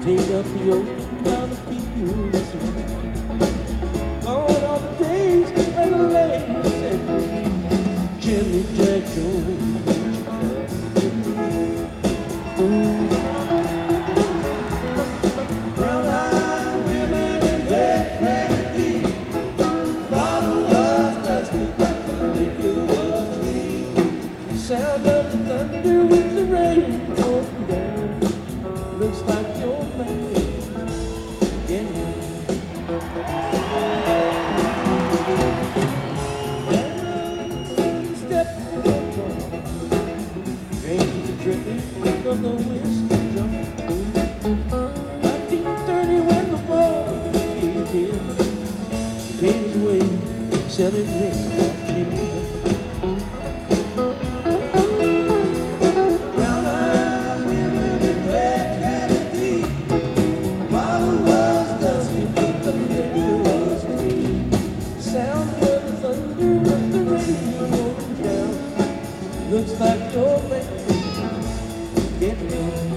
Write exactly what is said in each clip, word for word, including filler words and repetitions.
Take up the ocean down the fields. Gone are the days and the ladies said Jimmy Jack Jones. Brown-eyed women and red, red feet. Bottle was dusty, but the liquor was sweet. The sound of the thunder with the rain pouring down. Looks like your man. Of the whiskey drum. nineteen thirty when the war came here, paid his way, selling liquor. Brown-eyed women and red-headed feet. Bottle was dusty, but the liquor was clean. Sound of the thunder with the rain rolling down. Looks like your man. Get me.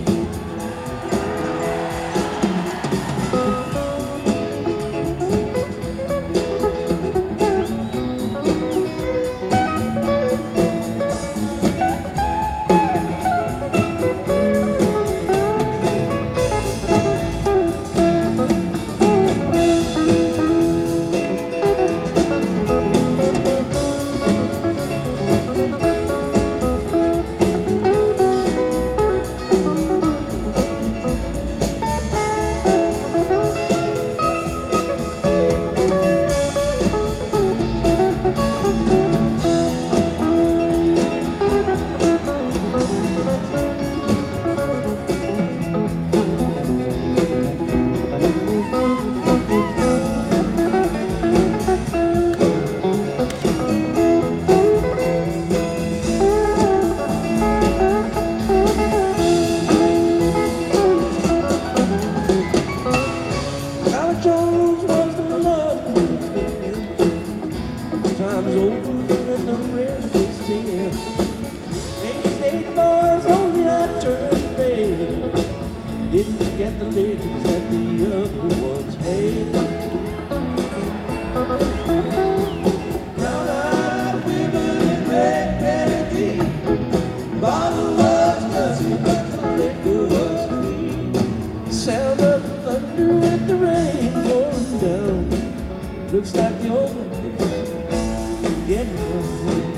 Time's over and the rest is here. Ain't state boys only I turned red. Didn't forget the ladies that the other ones had. Brown-eyed women in red, red feet. Bottle was dusty, but the liquor was clean. Sound of the thunder with the rain pouring down. Looks like you're getting home.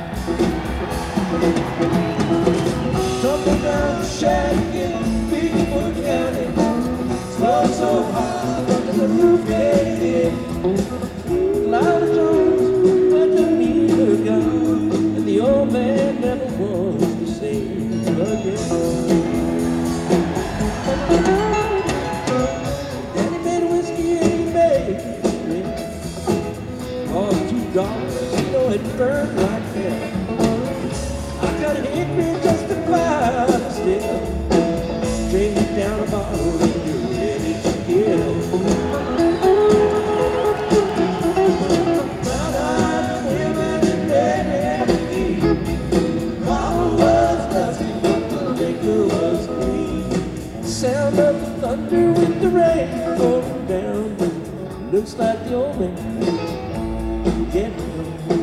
Tumble down the shack in Bigfoot County. Slow so hard that the roof caved in. Loud Jones let the meter gone, and the old man never was the same again. Then he made whiskey and he made it. Oh, two dollars. It burned like hell. I got an hickory just to buy still. Drink it down a bottle and you're ready to kill. Brown-eyed women and red-headed feet. Bottle was dusty, but the liquor was clean. Sound of the thunder with the rain pouring down. Looks like the old man getting home.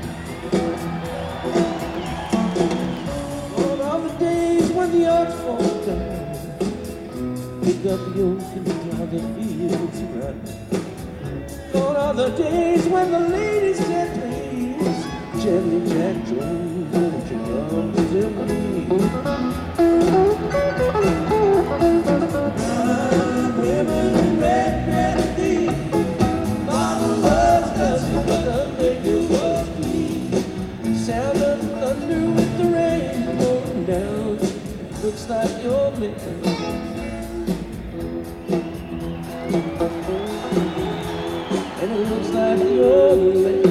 The odds fall down. Pick up the ocean and plow the fields around. Gone are the days when the ladies said please. Gently Jack Jones, won't you come to me? Brown-eyed women in red, red feet. Bottle was dusty, but the liquor was clean. Sound of thunder with the rain pouring down. Looks like your man. And it looks like your man.